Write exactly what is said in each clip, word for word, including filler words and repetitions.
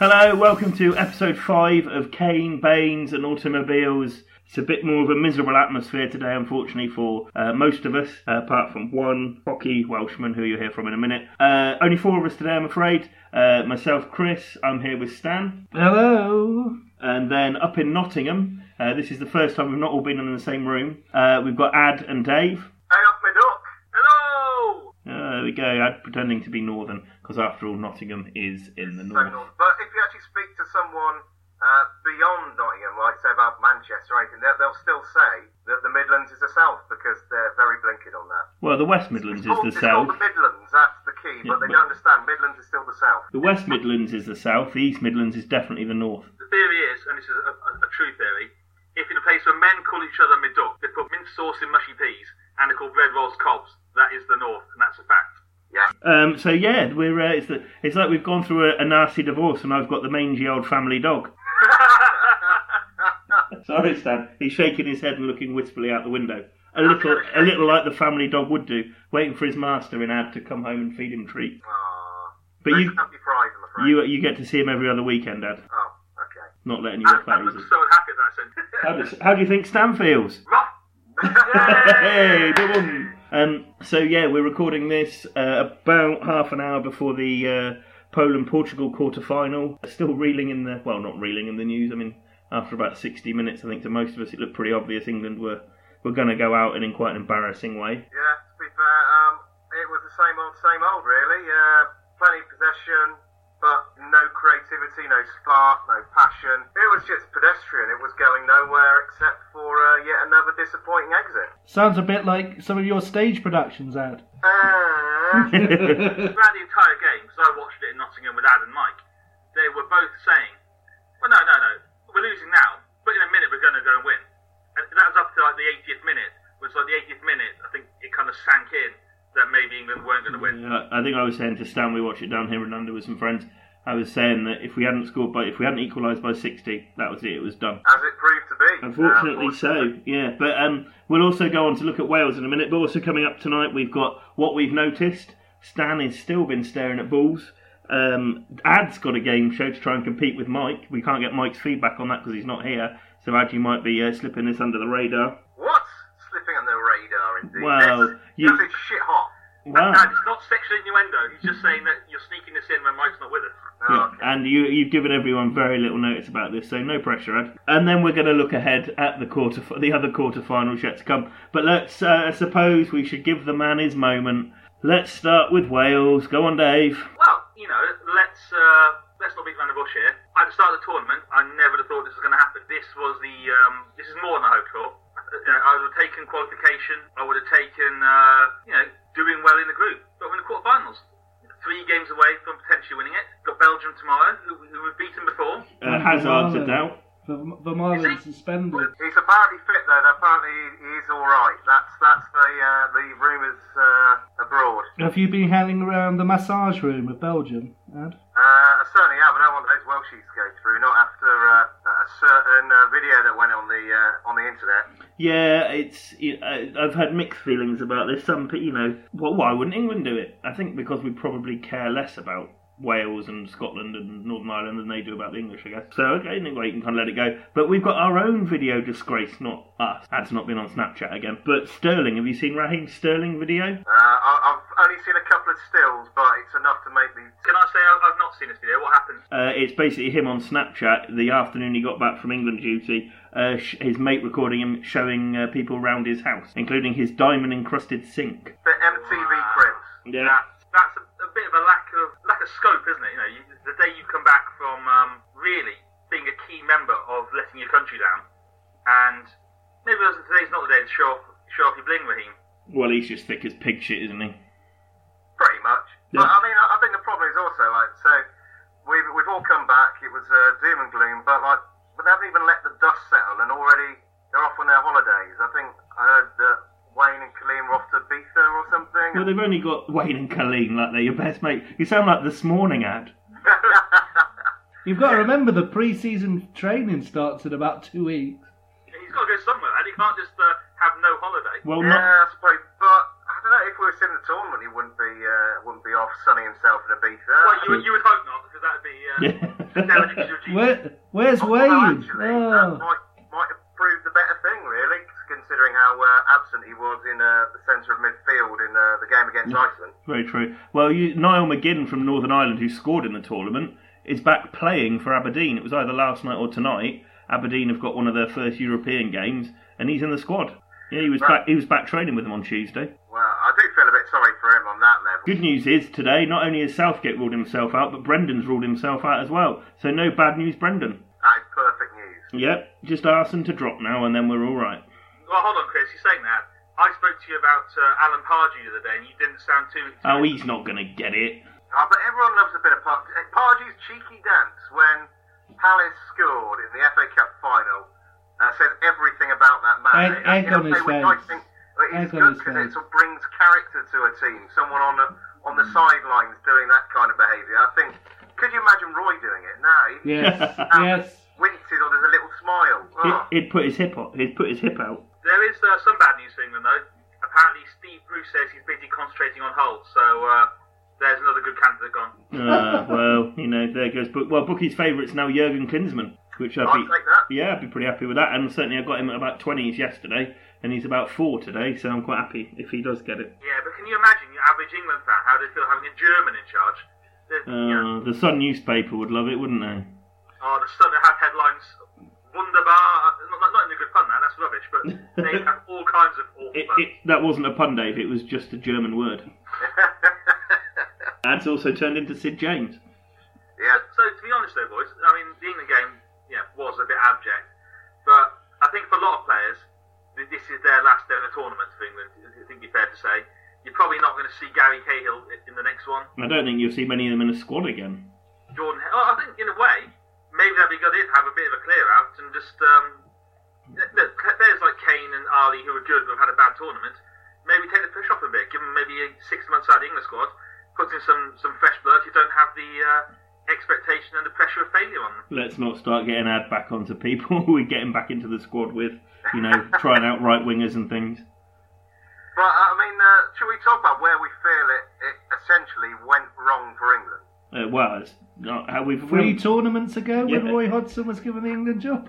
Hello, welcome to episode five of Kane, Baines and Automobiles. It's a bit more of a miserable atmosphere today, unfortunately, for uh, most of us, uh, apart from one cocky Welshman who you'll hear from in a minute. Uh, only four of us today, I'm afraid. Uh, myself, Chris, I'm here with Stan. Hello. And then up in Nottingham, uh, this is the first time we've not all been in the same room. Uh, we've got Ad and Dave. Hey up my duck. Hello. Uh, there we go, Ad pretending to be northern, because after all, Nottingham is in the north. So north. But if you actually speak to someone uh, beyond Nottingham, like say about Manchester or anything, they'll, they'll still say that the Midlands is the south, because they're very blinkered on that. Well, the West Midlands it's called, is the it's south. Called the Midlands, that's the key, Yeah, but they but- don't understand. Midlands is still the south. The West Midlands is the south, the East Midlands is definitely the north. The theory is, and this is a, a, a true theory, if in a place where men call each other midduck, they put mint sauce in mushy peas, and they call bread rolls cobs, that is the north, and that's a fact. Yeah. Um, so yeah, we're uh, it's, the, it's like we've gone through a, a nasty divorce, and I've got the mangy old family dog. Sorry, Stan. He's shaking his head and looking wistfully out the window. A little, a little like the family dog would do, waiting for his master in Ad to come home and feed him treats. Aww. But Those you, can't be fries, I'm afraid. you, you get to see him every other weekend, Ad. Oh, okay. Not letting you I, off that I look easy. so happy at that sentence. How, does, how do you think Stan feels? Rough. Hey, boom. Um, so yeah, we're recording this uh, about half an hour before the uh, Poland-Portugal quarter-final. Still reeling in the, well, not reeling in the news. I mean, after about sixty minutes, I think to most of us it looked pretty obvious England were, were going to go out and in quite an embarrassing way. Yeah, to be fair, um, it was the same old, same old, really. Uh, plenty of possession, but no creativity, no spark, no passion. It was just pedestrian. It was going nowhere except for uh, yet another disappointing exit. Sounds a bit like some of your stage productions, Ad. Uh, Throughout the entire game, because I watched it in Nottingham with Ad and Mike, they were both saying, well, no, no, no, we're losing now, but in a minute we're going to go and win. And that was up to like the eightieth minute. It was like the eightieth minute, I think it kind of sank in that maybe England weren't going to win. Yeah, I think I was saying to Stan, we watched it down here in London with some friends. I was saying that if we hadn't scored by, if we hadn't equalised by sixty, that was it. It was done. as it proved to be. Unfortunately, Uh, so yeah. But um, we'll also go on to look at Wales in a minute. But also coming up tonight, we've got what we've noticed. Stan has still been staring at balls. Um, Ad's got a game show to try and compete with Mike. We can't get Mike's feedback on that because he's not here. So Ad, you might be uh, slipping this under the radar. What? Slipping on the radar, indeed. Well, This- you- this is shit hot. Wow. Ad, it's not sexual innuendo, he's just saying that you're sneaking this in when Mike's not with us. Oh, Yeah, okay. and you, you've given everyone very little notice about this, so no pressure, Ed. And then we're going to look ahead at the quarter, the other quarterfinals yet to come. But let's uh, suppose we should give the man his moment. Let's start with Wales. Go on, Dave. Well, you know, let's uh, let's not beat around the bush here. At the start of the tournament, I never would have thought this was going to happen. This was the um, this is more than I hoped for. You know, I would have taken qualification. I would have taken uh, you know doing well in the group, but we're in the quarterfinals. Three games away from potentially winning it. Got Belgium tomorrow, who, who we've beaten before. Uh, Hazard's a doubt. Vermaelen suspended. He's apparently fit though. Apparently he is all right. That's that's the uh, the rumours uh, abroad. Have you been hanging around the massage room of Belgium, Ad? Uh, I certainly have. I don't want those Welshies to go through. Not after uh, a certain uh, video that went on the uh, on the internet. Yeah, it's. You know, I've had mixed feelings about this. Some, pe- you know, well, why wouldn't England do it? I think because we probably care less about Wales and Scotland and Northern Ireland than they do about the English, I guess. So, okay, anyway, you can kind of let it go. But we've got our own video disgrace, not us. That's not been on Snapchat again. But Sterling, have you seen Raheem Sterling video? Uh, I, I've only seen a couple of stills, but it's enough to make me. Can I say I- I've not seen this video? What happened? Uh, it's basically him on Snapchat the afternoon he got back from England duty. Uh, sh- his mate recording him showing uh, people around his house, including his diamond-encrusted sink. The M T V cribs. Yeah. That's, that's a, a bit of a lack of lack of scope, isn't it? You know, you, the day you come back from um, really being a key member of letting your country down, and maybe today's not the day to show off, show off your bling, Raheem. Well, he's just thick as pig shit, isn't he? Pretty much. Yeah. But I mean, I I think the problem is also like so. We've we've all come back. It was uh, doom and gloom, but like, but they haven't even let the dust settle, and already they're off on their holidays. I think I heard that Wayne and Colleen were off to Ibiza or something. Well, they've only got Wayne and Colleen, like they're your best mate. You sound like This Morning Ad. You've got to remember the pre-season training starts in about two weeks. He's got to go somewhere, and he can't just uh, have no holiday. Well, yeah, not. I suppose. But I don't know if we were in the tournament, he wouldn't be uh, wouldn't be off sunning himself in Ibiza. Well, you, you would hope not, because that would be uh, delicate to achieve. Where, where's Well, Wade? actually, Oh. that might, might have proved the better thing, really, considering how uh, absent he was in uh, the centre of midfield in uh, the game against Iceland. Very true. Well, you, Niall McGinn from Northern Ireland, who scored in the tournament, is back playing for Aberdeen. It was either last night or tonight. Aberdeen have got one of their first European games, and he's in the squad. Yeah, he was Right. back. He was back training with them on Tuesday. Well, I do feel a bit sorry for him on that level. Good news is today, not only has Southgate ruled himself out, but Brendan's ruled himself out as well. So no bad news, Brendan. That is perfect news. Yep, just Arsenal to drop now, and then we're all right. Well, hold on, Chris. You're saying that. I spoke to you about uh, Alan Pardew the other day, and you didn't sound too... too Oh, he's not going to get it. Oh, but everyone loves a bit of Pardew. Pardew's cheeky dance when Palace scored in the F A Cup final uh, says everything about that man. Egg- Uh, egg you know, on his which I face. think well, Egg it's on good his because it face. sort of brings character to a team. Someone on the on the sidelines doing that kind of behaviour. I think. Could you imagine Roy doing it? No. He Yes, yes. winces or there's a little smile. He, Oh. he'd put his hip on. He'd put his hip out. There is uh, some bad news for England, though. Apparently, Steve Bruce says he's busy concentrating on Hull, so uh, there's another good candidate gone. Uh, well, you know, there goes. Book. Well, Bookie's favourite's now Jurgen Klinsmann, which I'd I'll be. take that. Yeah, I'd be pretty happy with that. And certainly, I got him at about twenties yesterday, and he's about four today. So I'm quite happy if he does get it. Yeah, but can you imagine your average England fan, how they feel having a German in charge? There's, you know, Uh, the Sun newspaper would love it, wouldn't they? oh, the Sun have headlines, wunderbar, not, not, not in a good fun, that, that's rubbish, but they have all kinds of awful It, fun. it, that wasn't a pun, Dave. It was just a German word. That's also turned into Sid James. Yeah. So, to be honest though, boys, I mean, the England game yeah, was a bit abject, but I think for a lot of players, th- this is their last ever tournament for England, I think it'd be fair to say. You're probably not going to see Gary Cahill i- in the next one. I don't think you'll see many of them in a squad again. Jordan, oh, I think in a way, maybe that'd be good to have a bit of a clear out and just, um, look, players like Kane and Ali who are good but have had a bad tournament, maybe take the push off a bit, give them maybe six months out of the England squad, put in some, some fresh blood who don't have the uh, expectation and the pressure of failure on them. Let's not start getting ad back onto people we're getting back into the squad with, you know, trying out right wingers and things. But, uh, I mean, uh, should we talk about where we feel it, it essentially went wrong for England? Uh, well, it's not how we've Three tournaments ago when Yeah. Roy Hodgson was given the England job.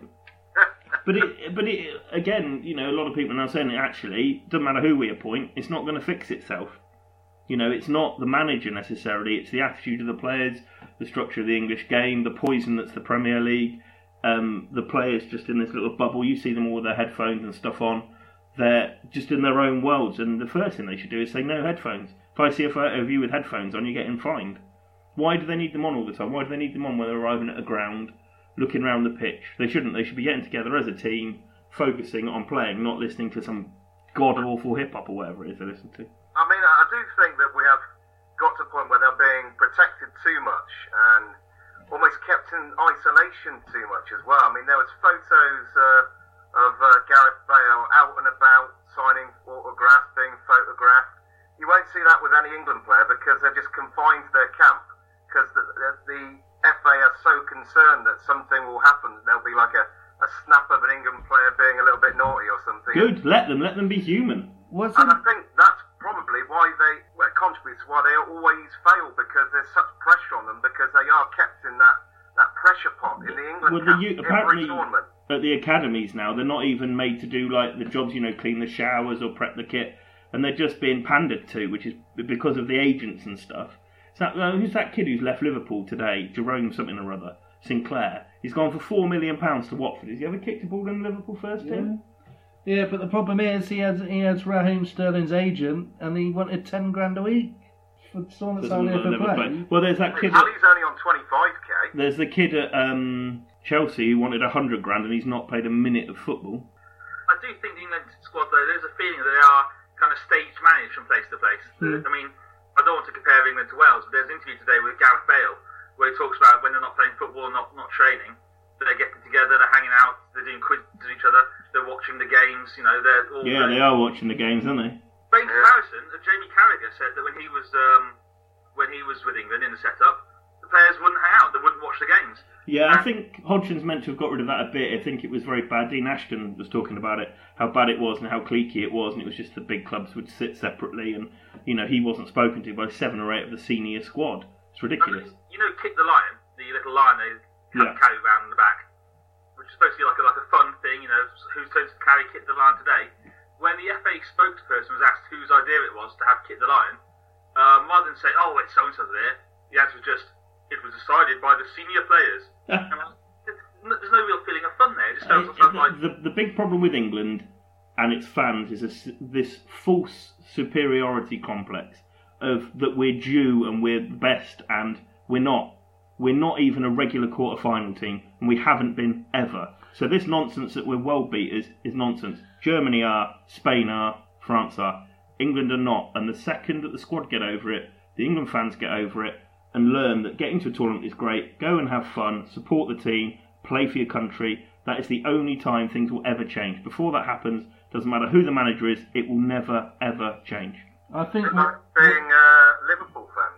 But it, but it, again, you know, a lot of people are now saying it actually doesn't matter who we appoint, it's not going to fix itself. You know, it's not the manager necessarily, it's the attitude of the players, the structure of the English game, the poison that's the Premier League, um, the players just in this little bubble. You see them all with their headphones and stuff on. They're just in their own worlds, and the first thing they should do is say no headphones. If I see a photo of you with headphones on, you're getting fined. Why do they need them on all the time? Why do they need them on when they're arriving at a ground, looking around the pitch? They shouldn't. They should be getting together as a team, focusing on playing, not listening to some god-awful hip-hop or whatever it is they listen to. I mean, I do think that we have got to a point where they're being protected too much and almost kept in isolation too much as well. I mean, there was photos uh, of uh, Gareth Bale out and about, signing autographs, being photographed. You won't see that with any England player because they're just confined to their camp because the, the, the F A are so concerned that something will happen. There'll be like a, a snap of an England player being a little bit naughty or something. Good, let them, let them be human. What's And it? I think that's probably why they well, contributes to why they always fail because there's such pressure on them because they are kept in that, that pressure pot in the England Well, the camp youth- every apparently- tournament. At the academies now, they're not even made to do like the jobs, you know, clean the showers or prep the kit, and they're just being pandered to, which is because of the agents and stuff. So, uh, who's that kid who's left Liverpool today? Jerome something or other, Sinclair. He's gone for four million pounds to Watford. Has he ever kicked a ball in the Liverpool first team? Yeah, but the problem is he has he has Raheem Sterling's agent, and he wanted ten grand a week for someone that's Doesn't only look- ever never played. played. Well, there's that kid. At, Ali's only on twenty-five k. there's the kid at um, Chelsea who wanted a hundred grand, and he's not played a minute of football. I do think the England squad, though, there's a feeling that they are kind of stage managed from place to place. Mm. I mean, I don't want to compare England to Wales, but there's an interview today with Gareth Bale where he talks about when they're not playing football, not not training, that they're getting together, they're hanging out, they're doing quizzes to each other, they're watching the games, you know, they're all... Yeah, they are watching the games, aren't they? But in comparison, uh, Jamie Carragher said that when he was um, when he was with England in the setup, the players wouldn't hang out, they wouldn't watch the games. Yeah, I think Hodgson's meant to have got rid of that a bit. I think it was very bad. Dean Ashton was talking about it, how bad it was and how cliquey it was, and it was just the big clubs would sit separately, and you know he wasn't spoken to by seven or eight of the senior squad. It's ridiculous. I mean, you know, Kick the Lion, the little lion they have Yeah. carry around in the back, which is supposed to be like a, like a fun thing, you know, who's going to carry Kick the Lion today? When the F A spokesperson was asked whose idea it was to have Kick the Lion, um, rather than say, oh, it's so-and-so's there, the answer was just, it was decided by the senior players. And I was, there's no real feeling of fun there. It just sounds Uh, like... the, the big problem with England and its fans is this, this false superiority complex of that we're due and we're the best, and we're not. We're not even a regular quarter-final team, and we haven't been ever. So this nonsense that we're world beaters is nonsense. Germany are, Spain are, France are. England are not. And the second that the squad get over it, the England fans get over it, and learn that getting to a tournament is great, go and have fun, support the team, play for your country. That is the only time things will ever change. Before that happens, doesn't matter who the manager is, it will never, ever change. I think It's what, like being a Liverpool fan.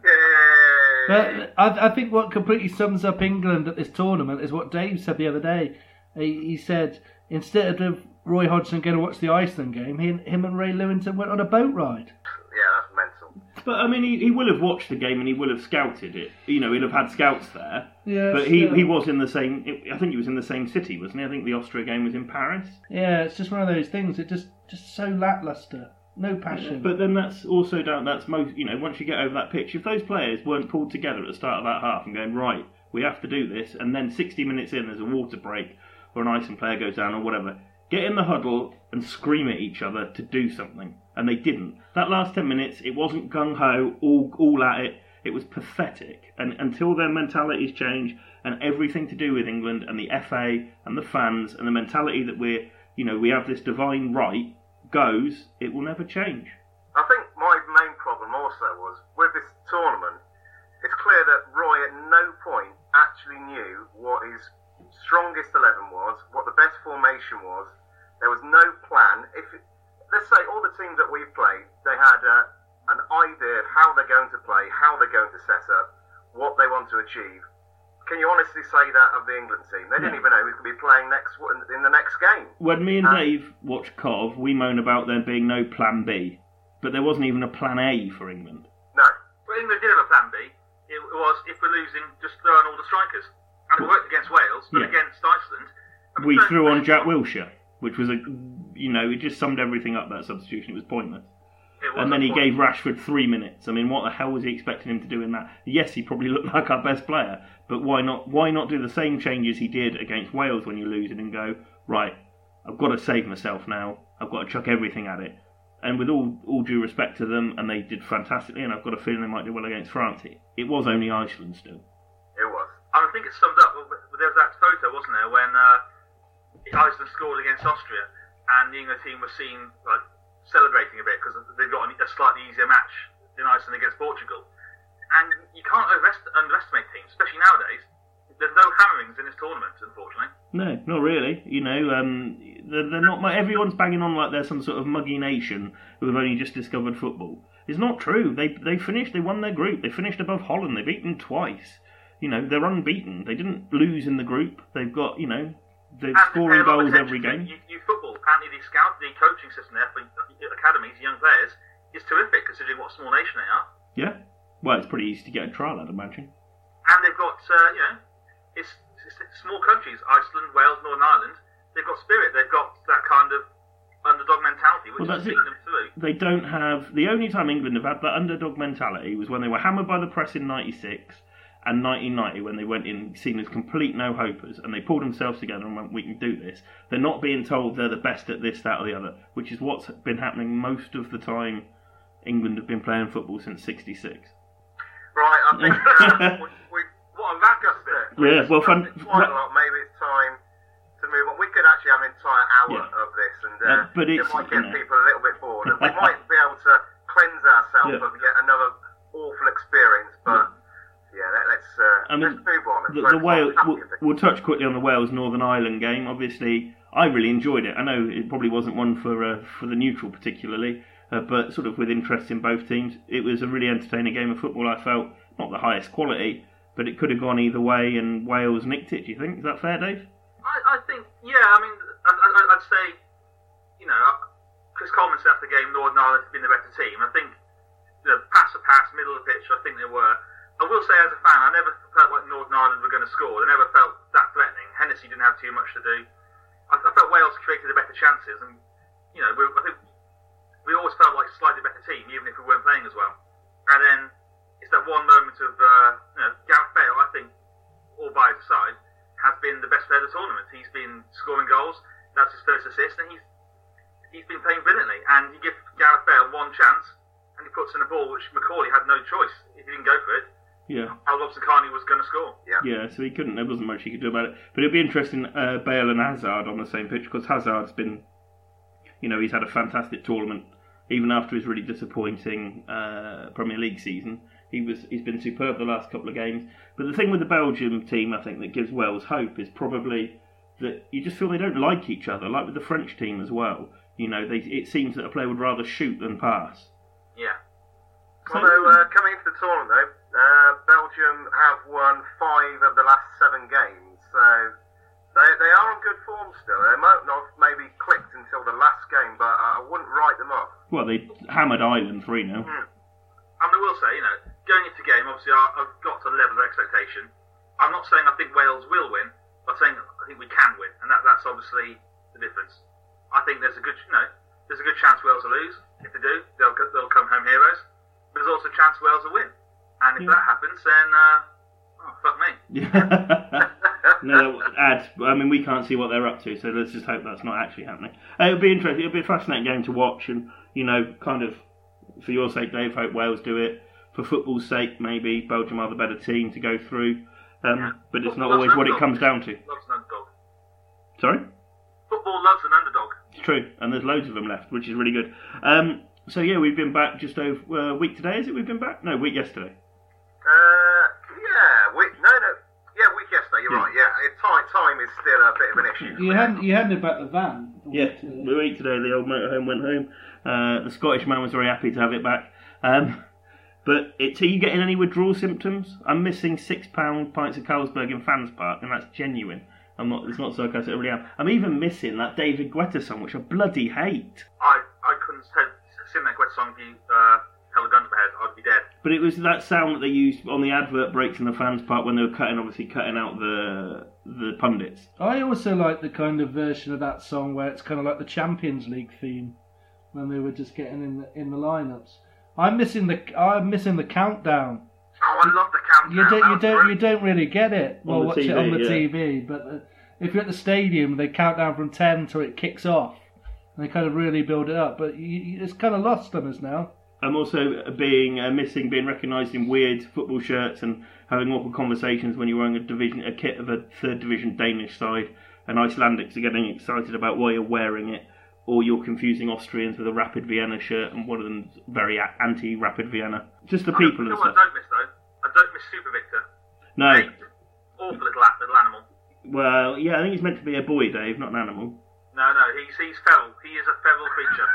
Yay! but I, I think what completely sums up England at this tournament is what Dave said the other day. He, he said instead of Roy Hodgson going to watch the Iceland game, he, him and Ray Lewington went on a boat ride. Yeah, that's mental. But I mean, he, he will have watched the game and he will have scouted it. You know, he'll have had scouts there. Yeah, But he, still. he was in the same. I think he was in the same city, wasn't he? I think the Austria game was in Paris. Yeah, it's just one of those things. It just just so lacklustre, no passion. But then that's also down. That's most. You know, once you get over that pitch, if those players weren't pulled together at the start of that half and going right, we have to do this, and then sixty minutes in there's a water break or an Iceland player goes down or whatever, get in the huddle and scream at each other to do something. And they didn't. That last ten minutes, it wasn't gung-ho, all, all at it. It was pathetic. And until their mentalities change, and everything to do with England and the F A and the fans and the mentality that we're, you know, we have this divine right goes, it will never change. I think my main problem also was with this tournament, it's clear that Roy at no point actually knew what his strongest eleven was, what the best formation was. There was no plan. If it, let's say all the teams that we've played, they had uh, an idea of how they're going to play, how they're going to set up, what they want to achieve. Can you honestly say that of the England team? They didn't Yeah. even know who could be playing next in the next game. When me and Um, Dave watch Cov, we moan about there being no plan B. But there wasn't even a plan A for England. No. Well, England did have a plan B. It was, if we're losing, just throw on all the strikers. And it worked against Wales, but Yeah. against Iceland... I mean, We don't- threw on Jack Wilshere, which was a, you know, it just summed everything up, that substitution. It was pointless. it was And then a he point. gave Rashford three minutes. I mean, what the hell was he expecting him to do in that? Yes, he probably looked like our best player, but why not? Why not do the same changes he did against Wales when you're losing and go, right, I've got to save myself now. I've got to chuck everything at it. And with all all due respect to them, and they did fantastically, and I've got a feeling they might do well against France. It, it was only Iceland still. It was. I think it summed up. There was that photo, wasn't there, when uh, Iceland scored against Austria, and the England team was seen like celebrating a bit because they've got a slightly easier match in Iceland against Portugal. And you can't overest- underestimate teams, especially nowadays. There's no hammerings in this tournament, unfortunately. No, not really. You know, um, they're, they're not. Everyone's banging on like they're some sort of muggy nation who have only just discovered football. It's not true. They they finished. They won their group. They finished above Holland. They've beaten twice. You know, they're unbeaten. They didn't lose in the group. They've got, you know, they're And scoring they pay a lot of goals every attention game. to Youth, youth football. Apparently, the scout, the coaching system there for academies, young players, is terrific considering what a small nation they are. Yeah. Well, it's pretty easy to get a trial, I'd imagine. And they've got, uh, you know, it's, it's, it's small countries, Iceland, Wales, Northern Ireland. They've got spirit. They've got that kind of underdog mentality, which Well, has that's seen it. them through. They don't have. The only time England have had that underdog mentality was when they were hammered by the press in ninety-six and nineteen ninety, when they went in seen as complete no-hopers, and they pulled themselves together and went, we can do this. They're not being told they're the best at this, that or the other, which is what's been happening most of the time England have been playing football since sixty-six. Right, I think uh, we, we, what a discussed it. Yeah, well, fun- Quite a lot. Maybe it's time to move on. We could actually have an entire hour Yeah. of this, and uh, Uh, but it it's, might you get know. people a little bit bored. And we might be able to cleanse ourselves Yeah. of yet another awful experience, but yeah, let, let's uh, I mean, let's move on. The, Let's the Wales, happy we'll, with it. we'll touch quickly on the Wales Northern Ireland game. Obviously, I really enjoyed it. I know it probably wasn't one for uh, for the neutral particularly, uh, but sort of with interest in both teams, it was a really entertaining game of football. I felt not the highest quality, but it could have gone either way, and Wales nicked it. Do you think? Is that fair, Dave? I, I think, yeah. I mean, I, I, I'd say, you know, Chris Coleman said after the game, Northern Ireland has been the better team. I think the pass for pass, middle of the pitch, I think they were. I will say, as a fan, I never felt like Northern Ireland were going to score. They never felt that threatening. Hennessy didn't have too much to do. I, I felt Wales created the better chances, and you know, we, I think we always felt like a slightly better team, even if we weren't playing as well. And then it's that one moment of, uh, you know, Gareth Bale, I think, all by his side, has been the best player of the tournament. He's been scoring goals. That's his first assist, and he's he's been playing brilliantly. And you give Gareth Bale one chance, and he puts in a ball which Macaulay had no choice. If he didn't go for it, yeah, Al Robson-Kani was going to score. Yeah. Yeah, so he couldn't. There wasn't much he could do about it. But it'd be interesting, uh, Bale and Hazard on the same pitch, because Hazard's been, you know, he's had a fantastic tournament. Even after his really disappointing uh, Premier League season, he was he's been superb the last couple of games. But the thing with the Belgium team, I think, that gives Wales hope is probably that you just feel they don't like each other, like with the French team as well. You know, they, it seems that a player would rather shoot than pass. Yeah. So, Although, uh, coming into the tournament, though, uh, Belgium have won five of the last seven games, so they they are on good form still. They might not have maybe clicked until the last game, but I wouldn't write them off. well, they hammered Ireland three nil. Hmm. I mean, I will say, you know, going into the game, obviously, I, I've got a level of expectation. I'm not saying I think Wales will win, but I'm saying I think we can win, and that, that's obviously the difference. I think there's a good, you know, there's a good chance Wales will lose. If they do, they'll they'll come home heroes. But there's also a chance Wales will win, and if Yeah. that happens, then uh, oh, fuck me. No, add. I mean, we can't see what they're up to, so let's just hope that's not actually happening. Uh, it'll be interesting. It'll be a fascinating game to watch, and you know, kind of for your sake, Dave, hope Wales do it. For football's sake, maybe Belgium are the better team to go through, um, Yeah. but it's not Football always loves what an it comes down to. Loves an underdog. Sorry. Football loves an underdog. It's true, and there's loads of them left, which is really good. Um, so yeah, we've been back just over a uh, week today. Is it? We've been back? No, week yesterday. Uh, yeah, week, no, no, yeah, week yesterday, you're Yeah. right, yeah. It, time, time is still a bit of an issue. You hadn't you handed back the van. Yeah, the week today, the old motorhome went home. Uh, the Scottish man was very happy to have it back. Um, but it's, are you getting any withdrawal symptoms? I'm missing six pound pints of Carlsberg in Fans Park, and that's genuine. I'm not. It's not sarcastic. I really am. I'm even missing that David Guetta song, which I bloody hate. I, I couldn't have sing that Guetta song if you uh, held a gun to my head. I'd be dead. But it was that sound that they used on the advert breaks in the Fans Park when they were cutting, obviously cutting out the the pundits. I also like the kind of version of that song where it's kind of like the Champions League theme when they were just getting in the, in the lineups. I'm missing the I'm missing the countdown. Oh, I love the countdown. You don't That you was don't you brilliant. don't really get it. On Well, the watch T V, it on the yeah. T V, but uh, if you're at the stadium, they count down from ten till it kicks off, and they kind of really build it up. But you, you, it's kind of lost on us now. I'm also being uh, missing being recognised in weird football shirts and having awkward conversations when you're wearing a division a kit of a third division Danish side, and Icelandics are getting excited about why you're wearing it, or you're confusing Austrians with a Rapid Vienna shirt, and one of them's very a- anti-Rapid Vienna. Just the people you and know what stuff. I don't miss though? I don't miss Super Victor. No, Hey, awful little, a- little animal. well, yeah, I think he's meant to be a boy, Dave, not an animal. No, no, he's he's feral. He is a feral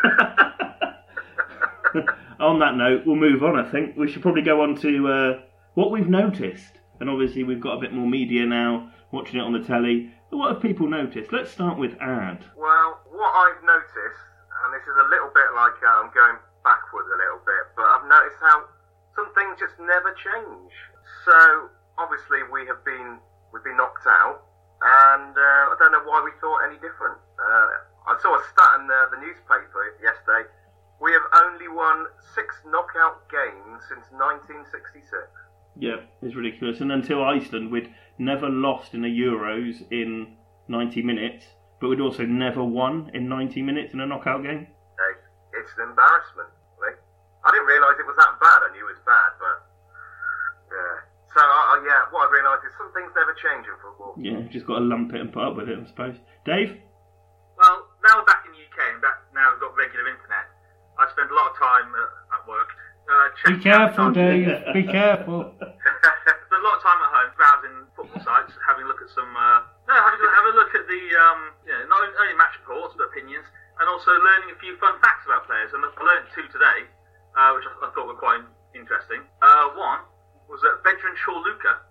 creature. On that note, we'll move on, I think. We should probably go on to uh, what we've noticed. And obviously we've got a bit more media now, watching it on the telly. But what have people noticed? Let's start with Ad. Well, what I've noticed, and this is a little bit like uh, I'm going backwards a little bit, but I've noticed how some things just never change. So obviously we have been we've been knocked out, and uh, I don't know why we thought any different. Uh, I saw a stat in the, the newspaper yesterday. We have only won six knockout games since nineteen sixty-six. Yeah, it's ridiculous. And until Iceland, we'd never lost in the Euros in ninety minutes, but we'd also never won in ninety minutes in a knockout game. Hey, it's an embarrassment. Really. I didn't realise it was that bad. I knew it was bad, but yeah. So uh, yeah, what I realised is some things never change in football. Yeah, just got to lump it and put up with it, I suppose. Dave? Well, now we're back in the U K and back, now we've got regular internet. I spend a lot of time uh, at work. Uh, Be checking careful, out the Dave. Be careful. Spend a lot of time at home browsing football sites, having a look at some. Uh, no, having a, have a look at the um, you know, not only match reports but opinions, and also learning a few fun facts about players. And I learned two today, uh, which I, I thought were quite interesting. Uh, one was that veteran Shaw Luca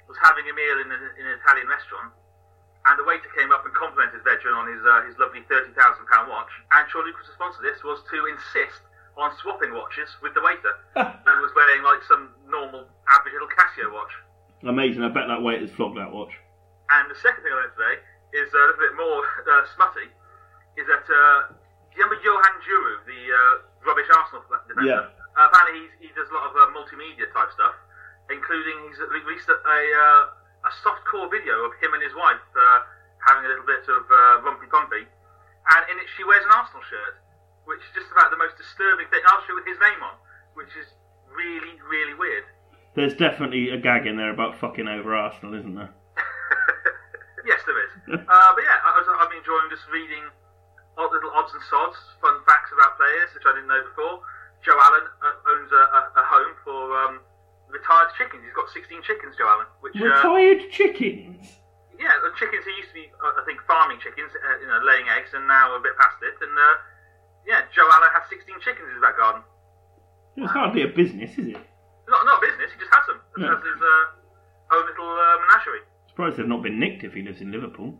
was having a meal in, a, in an Italian restaurant, and the waiter came up and complimented Vedran on his uh, his lovely thirty thousand pound watch. And Sean Lucas' response to this was to insist on swapping watches with the waiter, who was wearing like some normal, average little Casio watch. Amazing. I bet that waiter's flogged that watch. And the second thing I learned today is uh, a little bit more uh, smutty, is that uh, do you remember Johan Juru, the uh, rubbish Arsenal defender? Yeah. Uh, apparently he's, he does a lot of uh, multimedia type stuff, including he's released a, a, uh, a softcore video of him and his wife uh, having a little bit of uh, rumpy-pumpy, and in it she wears an Arsenal shirt, which is just about the most disturbing thing. I'll show with his name on, which is really, really weird. There's definitely a gag in there about fucking over Arsenal, isn't there? Yes, there is. uh, but yeah, I, I've been enjoying just reading odd little odds and sods, fun facts about players, which I didn't know before. Joe Allen uh, owns a, a, a home for um, retired chickens. He's got sixteen chickens, Joe Allen. Which, retired uh, chickens? Yeah, the chickens who used to be, uh, I think, farming chickens, uh, you know, laying eggs, and now a bit past it. And uh, yeah, Joe Allen has sixteen chickens in his back garden. It's hardly a business, is it? Not, not a business, he just has them. He Yeah. has his uh, own little uh, menagerie. Surprised they've not been nicked if he lives in Liverpool.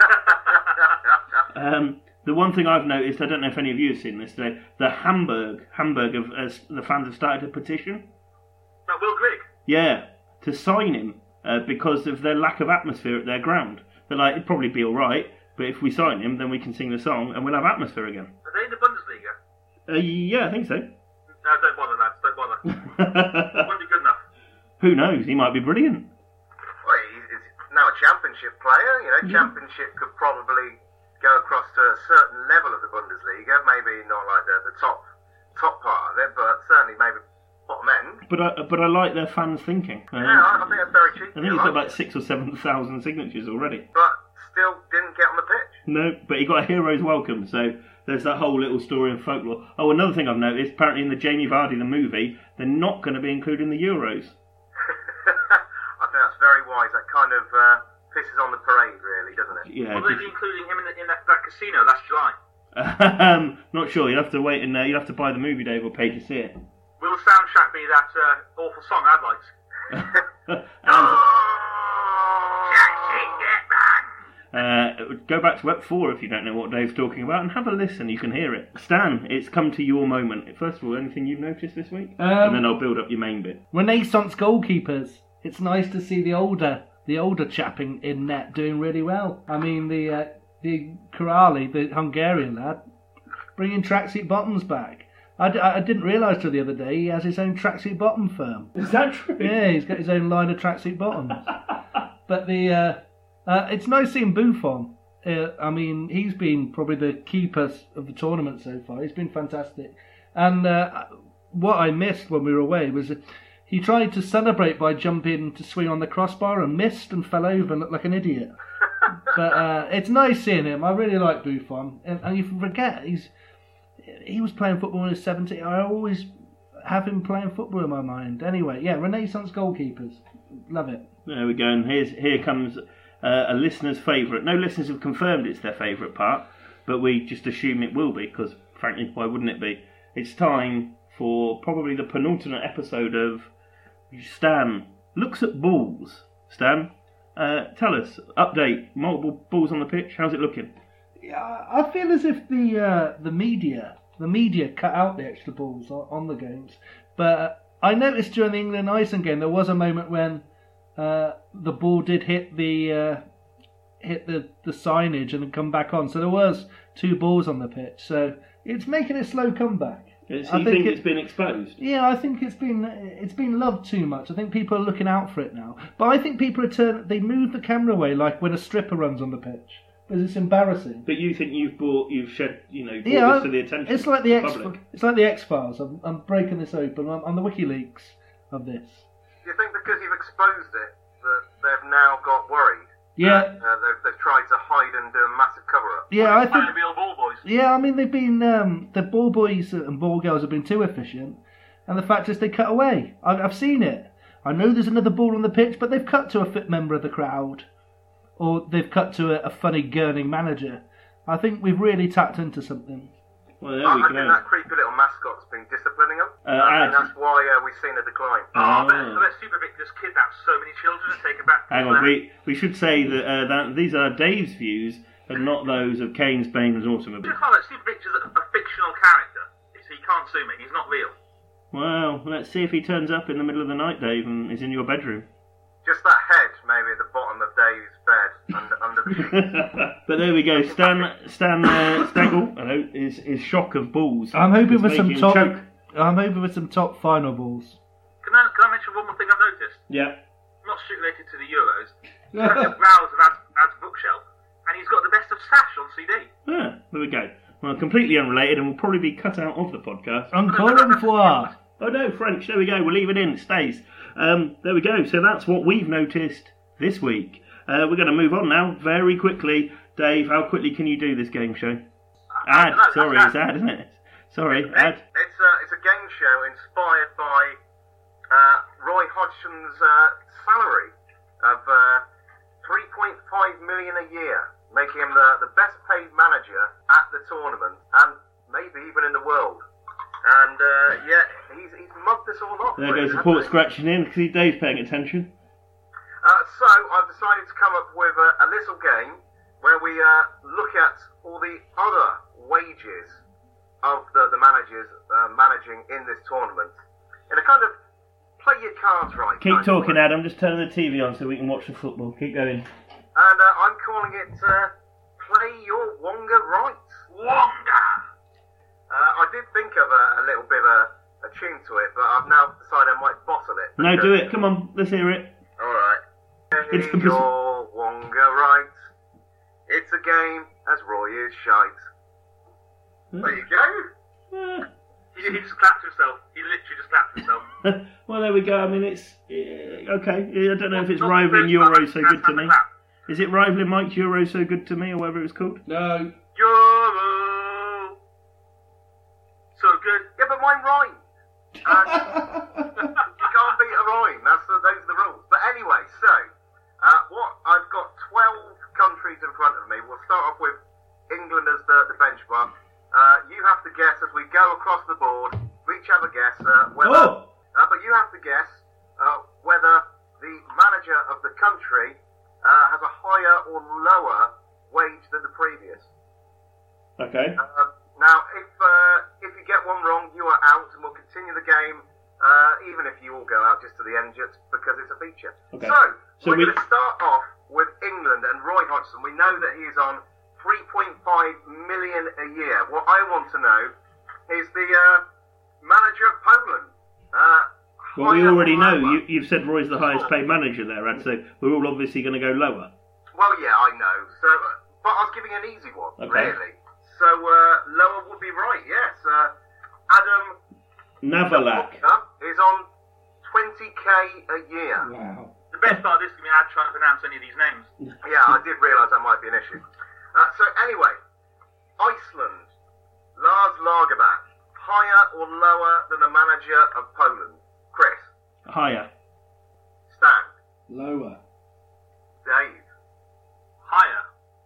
um, the one thing I've noticed, I don't know if any of you have seen this today, the Hamburg, Hamburg of uh, the fans have started a petition. That Will Grigg. Yeah, to sign him uh, because of their lack of atmosphere at their ground. They're like, it'd probably be all right, but if we sign him, then we can sing the song and we'll have atmosphere again. Are they in the Bundesliga? Uh, yeah, I think so. No, don't bother, lads. Don't bother. Won't be good enough. Who knows? He might be brilliant. Well, he's, he's now a championship player. You know, Yeah. championship could probably go across to a certain level of the Bundesliga. Maybe not like the, the top top part of it, but certainly maybe bottom end. But I, but I like their fans thinking. Uh, Yeah, I, I think that's very cheeky. I think he's got like about it. six or seven thousand signatures already. But still didn't get on the pitch. No, but he got a hero's welcome, so there's that whole little story and folklore. Oh, another thing I've noticed, apparently in the Jamie Vardy, the movie, they're not going to be including the Euros. I think that's very wise. That kind of uh, pisses on the parade, really, doesn't it? Yeah, Will they be including him in, the, in that, that casino last July? um, not sure. You'll have to wait and uh, you'll have to buy the movie, Dave, or pay to see it. Will the soundtrack be that uh, awful song I'd liked? and, Jackson, get back! uh, go back to Ep four if you don't know what Dave's talking about and have a listen. You can hear it. Stan, it's come to your moment. First of all, anything you've noticed this week? Um, and then I'll build up your main bit. Renaissance goalkeepers. It's nice to see the older, the older chap in, in net doing really well. I mean, the uh, the Korali, the Hungarian lad, bringing tracksuit bottoms back. I, d- I didn't realise till the other day he has his own tracksuit bottom firm. Is that true? Yeah, he's got his own line of tracksuit bottoms. But the uh, uh, it's nice seeing Buffon. Uh, I mean, he's been probably the keeper of the tournament so far. He's been fantastic. And uh, what I missed when we were away was he tried to celebrate by jumping to swing on the crossbar and missed and fell over and looked like an idiot. But uh, it's nice seeing him. I really like Buffon. And, and you forget, he's he was playing football when he was seventeen. I always have him playing football in my mind. Anyway, yeah, Renaissance goalkeepers. Love it. There we go. And here's, here comes uh, a listener's favourite. No listeners have confirmed it's their favourite part, but we just assume it will be, because frankly, why wouldn't it be? It's time for probably the penultimate episode of Stan Looks at Balls. Stan, uh, tell us, update, multiple balls on the pitch, how's it looking? Yeah, I feel as if the uh, the media the media cut out the extra balls on, on the games. But I noticed during the England Iceland game there was a moment when uh, the ball did hit the uh, hit the, the signage and come back on. So there was two balls on the pitch. So it's making a slow comeback. It's, I you think think it- it's been exposed? Yeah, I think it's been it's been loved too much. I think people are looking out for it now. But I think people are turn they move the camera away like when a stripper runs on the pitch. Because it's embarrassing. But you think you've brought, you've shed, you know, brought Yeah, this to the attention it's like the of X. public. It's like the X Files. I'm, I'm breaking this open. I'm on the WikiLeaks of this. Do you think because you've exposed it that they've now got worried? Yeah, Uh, they've, they've tried to hide and do a massive cover-up? yeah. I Find think. the real ball boys. Yeah, I mean they've been um, the ball boys and ball girls have been too efficient, and the fact is they cut away. I've, I've seen it. I know there's another ball on the pitch, but they've cut to a fit member of the crowd, or they've cut to a, a funny gurning manager. I think we've really tapped into something. Well, there I, we I go. think that creepy little mascot's been disciplining them. Uh, I think Ad. that's why uh, we've seen a decline. Oh, I bet, I bet Super Vic just kidnapped so many children and taken back. Hang on, we we should say that, uh, that these are Dave's views and not those of Kane's, Baines, and Automobile. Just highlight Super Vic is a, a fictional character. So he can't sue me. He's not real. Well, let's see if he turns up in the middle of the night, Dave, and is in your bedroom. Just that head, maybe at the bottom of Dave's bed, under, under the sheets. But there we go. Stan, Stan, uh, Stan, oh, hello, is is shock of balls. I'm hoping is for some making top. choke. I'm hoping for some top final balls. Can I, can I mention one more thing I've noticed? Yeah. Not strictly related to the Euros. He's had a browse of Ad's, Ad's bookshelf, and he's got the best of Sash on C D. Ah, there we go. Well, completely unrelated, and will probably be cut out of the podcast. Encore une fois. Oh no, French. There we go. We'll leave it in. It stays. Um, there we go. So that's what we've noticed this week. Uh, we're going to move on now very quickly. Dave, how quickly can you do this game show? Ad. No, Sorry, that's it's ad, isn't it? Sorry, It- ad. It's a, it's a game show inspired by uh, Roy Hodgson's uh, salary of uh, three point five million a year, making him the, the best paid manager at the tournament and maybe even in the world. And uh, yeah, he's, he's mugged us all off. There really, goes the hasn't port he? scratching in because Dave's paying attention. Uh, so I've decided to come up with a, a little game where we uh, look at all the other wages of the, the managers uh, managing in this tournament in a kind of play your cards right. Keep kind of talking, way. Adam. Just turn the T V on so we can watch the football. Keep going. And uh, I'm calling it uh, Play Your Wonga Right. Wonga! Uh, I did think of a, a little bit of a, a tune to it, but I've now decided I might bottle it. No, do it. Come on, let's hear it. Alright. It's Play the- Your Wonga Right. It's a game as Roy is shite. There you go. Ah. He, he just clapped himself. He literally just clapped himself. Well, there we go. I mean, it's uh, okay. I don't know if it's Not rivaling the Euro first so clap, good to that's me. the clap. Is it rivaling Mike Euro so good to me, or whatever it was called? No. Euro! So good. Yeah, but mine rhymed. And you can't beat a rhyme. That's the, those are the rules. But anyway, so uh, what I've got twelve countries in front of me. We'll start off with England as the, the benchmark. Uh, you have to guess as we go across the board. We each have a guess. Uh, whether, Oh! uh, but you have to guess uh, whether the manager of the country uh, has a higher or lower wage than the previous. Okay. Uh, now, if uh, if you get one wrong, you are out, and we'll continue the game, uh, even if you all go out just to the end, just because it's a feature. Okay. So, So we're we- going to start off with England and Roy Hodgson. We know that he is on three point five million a year. What I want to know is the uh, manager of Poland. Uh, Well, we higher already or know. lower? You, you've said Roy's the highest paid manager there, Ad, so we're all obviously going to go lower. Well, yeah, I know. So, but I was giving an easy one, Okay. really. So, uh, lower would be right. Yes. Uh, Adam Navalak. Walker is on twenty k a year. Wow. The best part of this is going to be Ad trying to pronounce any of these names. Yeah, I did realise that might be an issue. Uh, so anyway, Iceland, Lars Lagerbäck, higher or lower than the manager of Poland? Chris, Higher. Stan, Lower. Dave. Higher.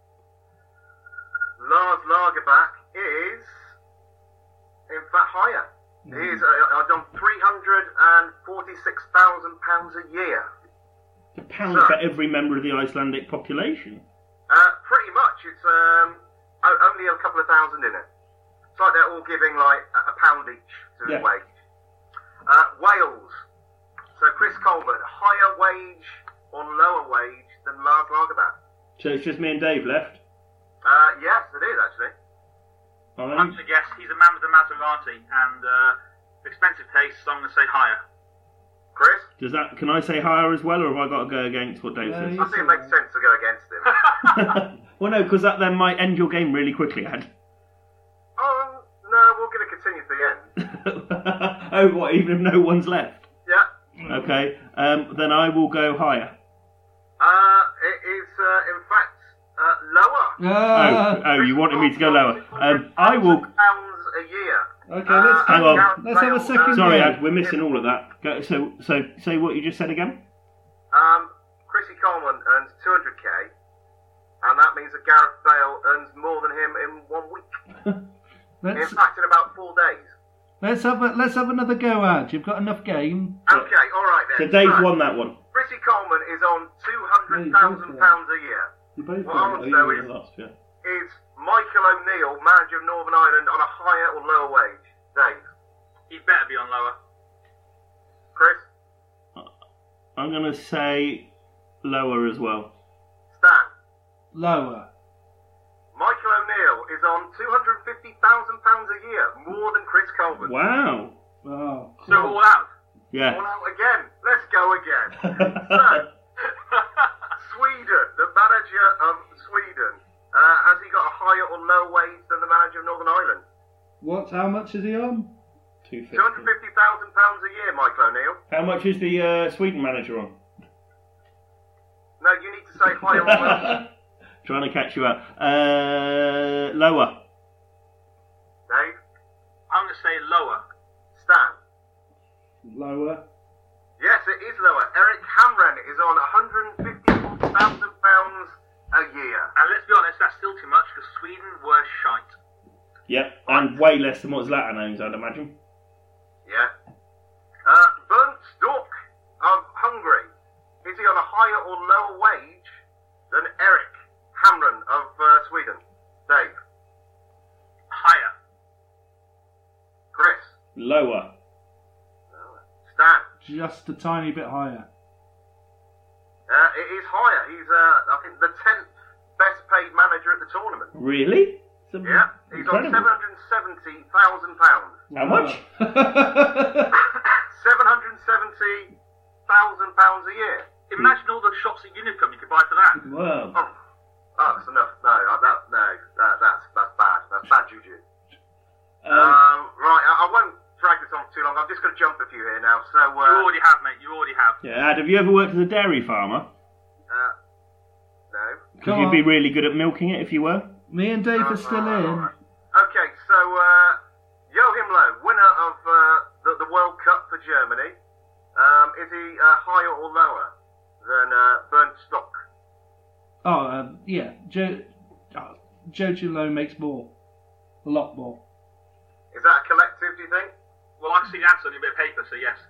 Lars Lagerbäck is, in fact, higher. He is uh, on three hundred forty-six thousand pounds a year. A pound So- for every member of the Icelandic population. Uh, pretty much. It's um, o- only a couple of thousand in it. It's like they're all giving like a, a pound each to his Yeah. wage. Uh, Wales. So Chris Coleman, higher wage or lower wage than Lars Lagerbäck? So it's just me and Dave left. Uh, yes, it is actually. I'm Fine. going to guess he's a man with a Maserati and uh, expensive taste, so I'm going to say higher. Chris? Does that? Can I say higher as well, or have I got to go against what Dave No, says? you- I think it makes sense to go against him. Well, no, because that then might end your game really quickly, Ad. Oh, no, we're going to continue to the end. Oh, what? Even if no one's left? Yeah. Okay. Um, then I will go higher. Uh, it is, uh, in fact, uh, lower. Oh, oh, you wanted me to go lower. Um, I will. Pounds a year. Okay, let's Hang go. on. Let's have a second Sorry, game. Ad, we're missing all of that. Go, so, so, say what you just said again. Um, Chrissy Coleman earns two hundred k, and that means that Gareth Bale earns more than him in one week. In Let's fact, in about four days. let's have a, let's have another go, Ad. You've got enough game. Okay, all right So then. Dave's So, won that one. Chrissy Coleman is on two hundred thousand pounds a year. You both What I want to know is, Lost, yeah. is Michael O'Neill, manager of Northern Ireland, on a higher or lower wage? Dave? He better be on lower. Chris? I'm going to say lower as well. Stan? Lower. Michael O'Neill is on two hundred fifty thousand pounds a year, more than Chris Coleman. Wow. Oh, So all out. Yeah. All out again. Let's go again. So, Sweden, the manager of Sweden, uh, has he got a higher or lower wage than the manager of Northern Ireland? what? How much is he on? two two hundred fifty thousand pounds a year, Michael O'Neill. How much is the uh, Sweden manager on? No, you need to say higher or lower. Trying to catch you up. Uh, lower. Dave? I'm going to say lower. Stan? Lower. Yes, it is lower. Eric Hamren is on one hundred fifty thousand pounds a year. And let's be honest, that's still too much because Sweden were shite. Yep. And way less than what Zlatan owns, I'd imagine. Yeah. Uh, Bernd Stork of Hungary. Is he on a higher or lower wage than Eric Hamren of uh, Sweden? Dave? Higher. Chris? Lower. Stan? Just a tiny bit higher. Uh, it is higher. He's, uh, I think, the tenth best paid manager at the tournament. Really? It's Yeah, he's on incredible. seven hundred seventy thousand pounds. How much? seven hundred seventy thousand pounds a year. Imagine all the shots at Unicum you could buy for that. Wow. Oh, oh that's enough. No, uh, that, no, that, that's that's bad. That's bad juju. Um, Um, right, I, I won't drag this on for too long. I'm just going to jump a few here now. So, You uh, already have, mate. You already have. yeah, Ad, have you ever worked as a dairy farmer? uh, no. Because Come you'd be on. really good at milking it if you were. Me and Dave are still Uh, in. Okay, so uh, Joachim Low, winner of uh, the, the World Cup for Germany, um, is he uh, higher or lower than uh, Bernd Stock? Oh, um, yeah. Joe oh, Joe Low makes more. A lot more. Is that a collective, do you think? Well, I can see the answer on your bit of paper, so yes.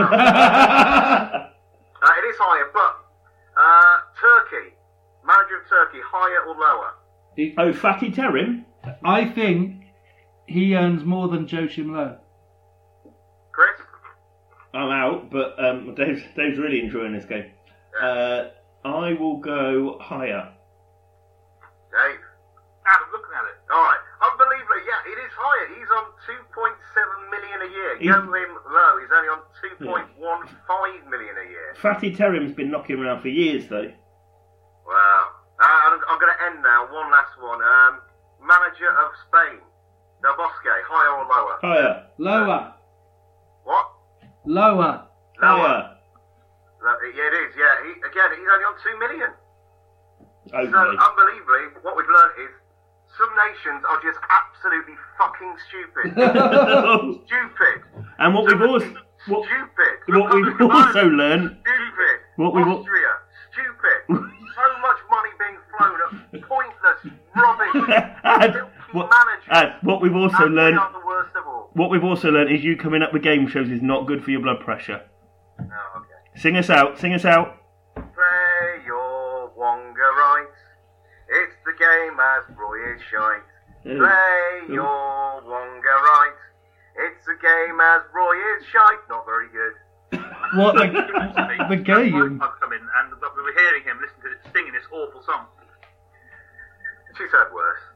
Uh, it is higher, but uh, Turkey, manager of Turkey, higher or lower? He- Oh, Fatty Terim? I think he earns more than Joe Low. Chris? I'm out, but um, Dave's, Dave's really enjoying this game. Uh, I will go higher. Dave? Adam, looking at it. Alright, unbelievably, yeah, it is higher. He's on two point seven million a year. He's- Joachim Low is only on two point one five million a year. Fatty Terim's been knocking around for years, though. Wow. Uh, I'm, I'm going to end now. One last one. Um, manager of Spain, Del Bosque, higher or lower? Higher. Lower. What? Lower. Higher. Uh, yeah, it is. Yeah. He, again, he's only on two million. So Okay. unbelievably, what we've learned is some nations are just absolutely fucking stupid. Stupid. And what we've also what, Stupid. what we've also learned Stupid. What we've al- Austria. Stupid. So much money being flown at pointless, rubbish, and filthy what, managers. and what we've also and learned they are the worst of all. what we've also learned is you coming up with game shows is not good for your blood pressure. Oh, okay. Sing us out. Sing us out. Play your Wonga right. It's the game as Roy is shite. Play your Wonga right. It's a game as Roy is shite. Not very good. What the, the game? I've come in and we were hearing him listen to it, singing this awful song. She said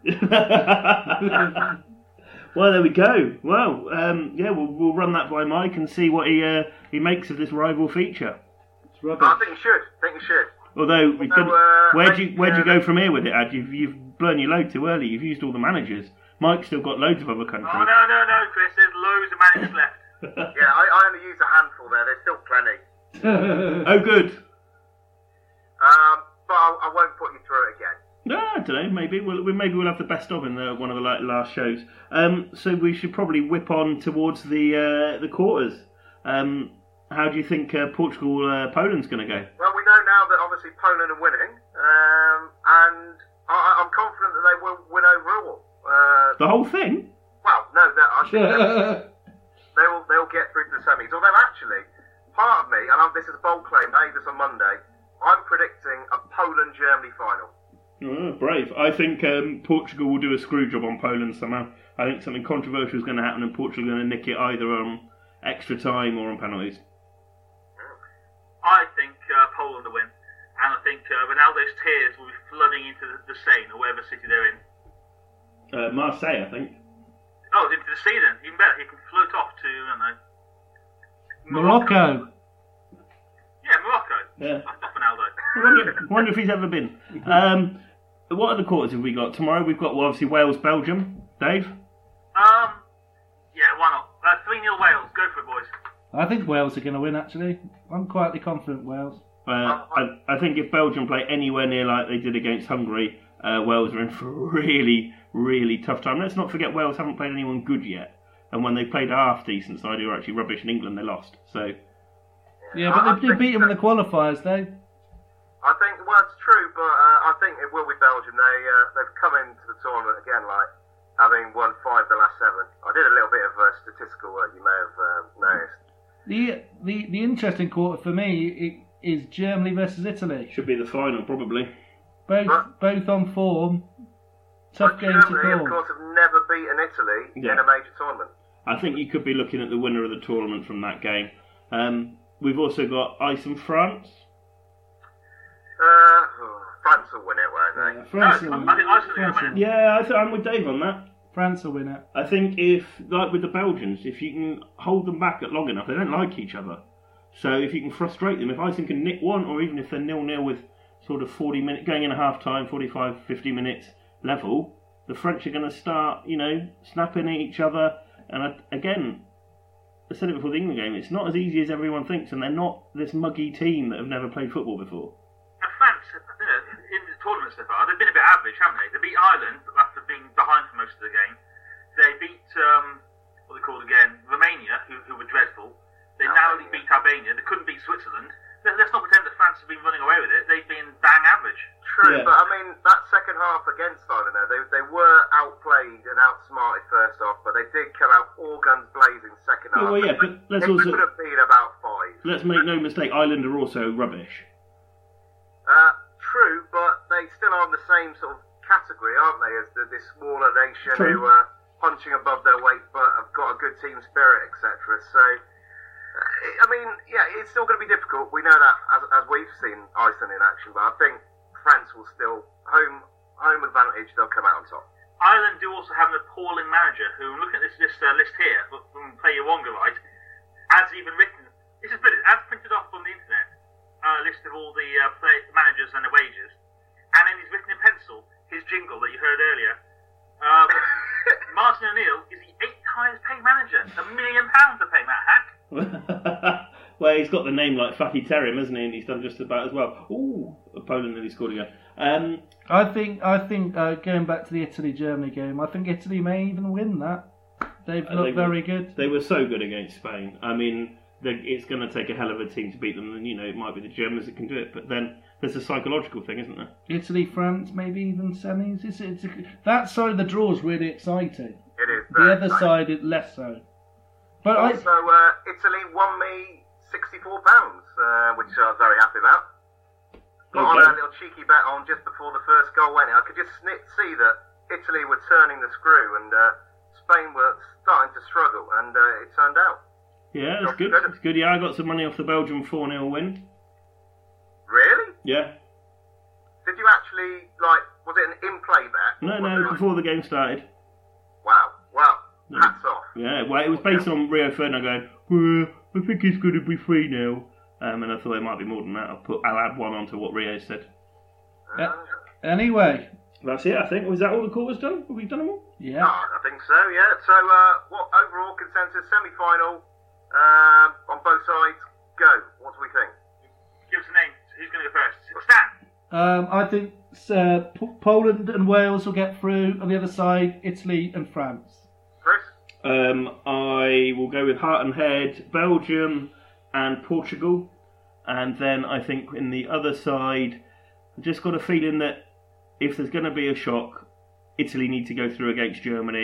worse. Well, there we go. Well, um, yeah, we'll, we'll run that by Mike and see what he uh, he makes of this rival feature. It's But I rubbish. think you should. I think you should. Although we've So, done, uh, where'd you where'd you uh, go from here with it, Ad? You've you've blown your load too early. You've used all the managers. Mike's still got loads of other countries. Oh, no, no, no, Chris, there's loads of managers left. Yeah, I, I only used a handful there. There's still plenty. Oh, good. Um, but I, I won't put you through it again. No, I don't know. Maybe we'll we- maybe we'll have the best of in the, one of the like, last shows. Um, so we should probably whip on towards the uh, the quarters. Um, how do you think uh, Portugal uh, Poland's going to go? Well, we know now that obviously Poland are winning, um, and I, I'm confident that they will win overall. Uh, The whole thing? well, No, that, I think that they'll they'll get through to the semis. Although actually, part of me, and I'm, this is a bold claim, made this on Monday. I'm predicting a Poland-Germany final. Oh, brave. I think um, Portugal will do a screw job on Poland somehow. I think something controversial is going to happen and Portugal are going to nick it either on extra time or on penalties. I think uh, Poland will win. And I think uh, Ronaldo's tears will be flooding into the, the Seine or whatever city they're in. Uh, Marseille, I think. Oh, into the sea then. Even better. He can float off to, I don't know. Morocco. Yeah, Morocco. Yeah. That's not Ronaldo. I wonder, I wonder if he's ever been. Um, what other quarters have we got? Tomorrow we've got, well, obviously, Wales-Belgium. Dave? Um, yeah, why not? Uh, three nil Wales. Go for it, boys. I think Wales are going to win, actually. I'm quietly confident Wales. Uh, I, I think if Belgium play anywhere near like they did against Hungary, uh, Wales are in for a really, really tough time. Let's not forget Wales haven't played anyone good yet. And when they played a half-decent side who were actually rubbish in England, they lost. So Yeah, but I- I they, they think beat them in that- the qualifiers, Dave. I think, well, it's true, but uh, I think it will be Belgium. They, uh, they've come into the tournament again, like, having won five of the last seven. I did a little bit of uh, statistical work, you may have uh, noticed. The, the the interesting quarter for me i- is Germany versus Italy. should be the final probably. Both But- both on form. Tough But game to Germany, of call. course, have never beaten Italy Yeah. in a major tournament. I think you could be looking at the winner of the tournament from that game. Um, we've also got Iceland France. Uh, oh, France will win it, won't they? Yeah, France No, will I win think it. Iceland France will will win win it. Yeah, I th- I'm with Dave on that. France will win it. I think if, like with the Belgians, if you can hold them back at long enough, they don't like each other. So if you can frustrate them, if Iceland can nick one, or even if they're nil-nil with sort of forty minutes, going in a half-time, forty-five, fifty minutes level, the French are going to start, you know, snapping at each other. And I, again, I said it before the England game, it's not as easy as everyone thinks, and they're not this muggy team that have never played football before. And France, you know, in the tournament so far, they've been a bit average, haven't they? They beat Ireland after being behind for most of the game. They beat, um, what they called again, Romania, who, who were dreadful. They narrowly beat Albania. They couldn't beat Switzerland. Let- Let's not pretend that France have been running away with it. They've been bang average. True, Yeah. but I mean, that second half against Ireland, though, they, they were outplayed and outsmarted first half, but they did come out all guns blazing second half. Yeah, well, yeah, but let's it also- could have been about five. Let's make no mistake, Ireland are also rubbish. Uh, true, but they still are in the same sort of category, aren't they, as the, this smaller nation True. who are punching above their weight but have got a good team spirit, et cetera. So, uh, I mean, yeah, it's still going to be difficult. We know that as, as we've seen Iceland in action, but I think France will still, home home advantage, they'll come out on top. Ireland do also have an appalling manager who, looking at this, this uh, list here, from Player Wonga, right, has even written, this is brilliant, has printed off on the internet a list of all the uh, play, managers and their wages, and then he's written in pencil his jingle that you heard earlier. Um, Martin O'Neill is the eighth highest paid manager. A million pounds to pay that hack. Well, he's got the name like Fatty Terrim, hasn't he? And he's done just about as well. Ooh, Poland nearly scored again. Um, I think I think uh, going back to the Italy Germany game, I think Italy may even win that. They've Uh, looked they very were- good. They were so good against Spain. I mean, they- it's going to take a hell of a team to beat them. And, you know, it might be the Germans that can do it. But then there's a psychological thing, isn't there? Italy, France, maybe even semis. It's, it's a, that side of the draw is really exciting. It is. The very other exciting. side is less so. But I, Also, uh, Italy won me sixty-four pounds, uh, which I was very happy about. Got on Okay. a little cheeky bet on just before the first goal went in. I could just sni- see that Italy were turning the screw and uh, Spain were starting to struggle, and uh, it turned out. Yeah, that's That's good. good. That's good. Yeah, I got some money off the Belgium four nil win. Really? Yeah. Did you actually, like, was it an in-play bet? No, Or was no, it- before the game started. Wow. Well, No. hats off. Yeah, well, it was based on Rio Ferdinand going, well, I think it's going to be three nil. Um, and I thought it might be more than that. I'll put, I'll add one onto what Rio said. Yeah. Ah. anyway, That's it, I think. Was that all the quarters done? Have we done them all? yeah. Oh, I think so, yeah. So, uh, what overall consensus, semi-final, um, on both sides, go. What do we think? Give us a name. Who's going to go first? Stan. Um, I think uh, P- Poland and Wales will get through. On the other side, Italy and France. Chris? Um, I will go with heart and head, Belgium and Portugal. And then I think in the other side, I've just got a feeling that if there's going to be a shock, Italy need to go through against Germany.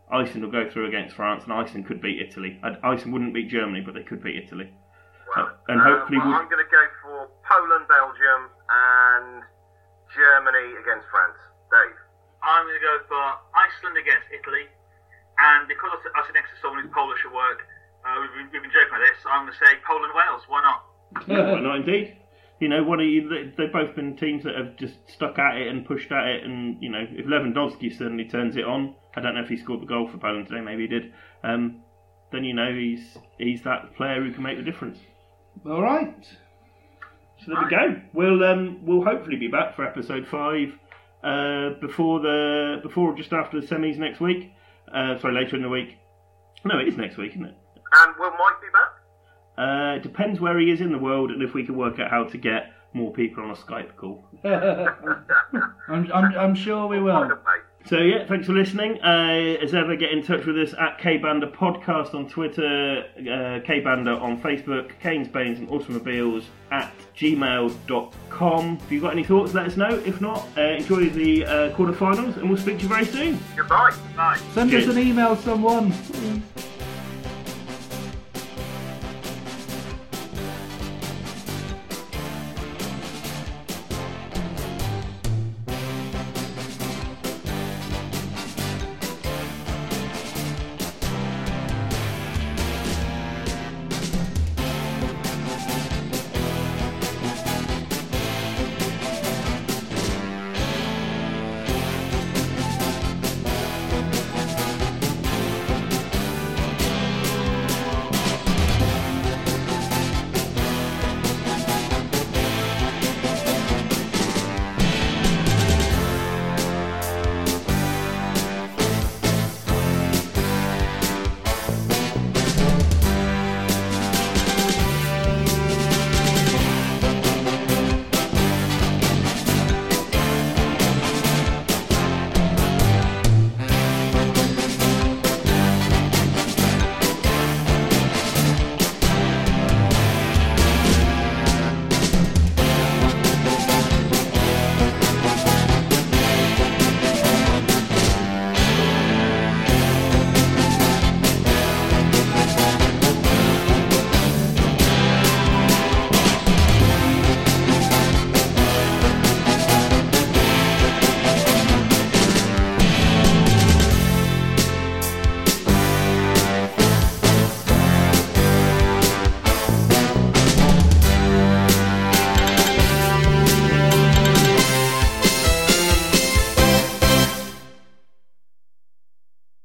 Iceland will go through against France, and Iceland could beat Italy. Iceland wouldn't beat Germany, but they could beat Italy. Well, and uh, hopefully well, we'll... I'm going to go for Poland, Belgium, and Germany against France. Dave? I'm going to go for Iceland against Italy, and because I sit, I sit next to someone who's Polish at work, uh, we've, been, we've been joking about this, I'm going to say Poland-Wales. Why not? Yeah, why not indeed? You know, what are you, they've both been teams that have just stuck at it and pushed at it, and, you know, if Lewandowski suddenly turns it on, I don't know if he scored the goal for Poland today, maybe he did, um, then, you know, he's he's that player who can make the difference. All right. So there we go. We'll um, we'll hopefully be back for episode five uh, before the before or just after the semis next week. Uh, sorry, later in the week. No, it is next week, isn't it? And will Mike be back? Uh, it depends where he is in the world and if we can work out how to get more people on a Skype call. I'm, I'm, I'm sure we will. So yeah, thanks for listening. Uh, as ever, get in touch with us at K-Bander Podcast on Twitter, uh, K-Bander on Facebook, Canes, Banes and Automobiles at gmail dot com. If you've got any thoughts, let us know. If not, uh, enjoy the uh, quarterfinals and we'll speak to you very soon. Goodbye. Bye. Send Cheers. us an email, someone.